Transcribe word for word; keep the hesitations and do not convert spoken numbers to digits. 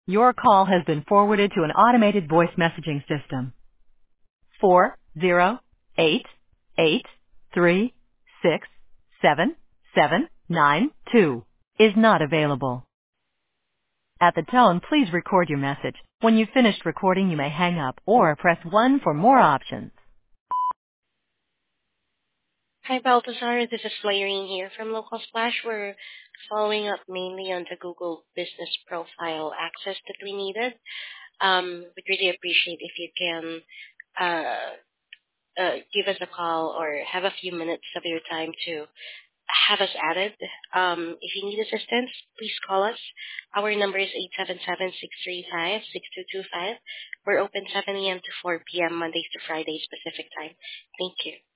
Your call has been forwarded to an automated voice messaging system. Four zero eight eight three six seven seven nine two is not available. At the tone, please record your message. When you've finished recording, you may hang up or press one for more options. Hi, Baltazar. This is Flairine here from Local Splash. We're following up mainly on the Google Business Profile access that we needed. Um, we'd really appreciate if you can uh, uh, give us a call or have a few minutes of your time to have us added. Um, if you need assistance, please call us. Our number is eight seven seven, six three five, six two two five. We're open seven a.m. to four p.m. Mondays to Fridays Pacific time. Thank you.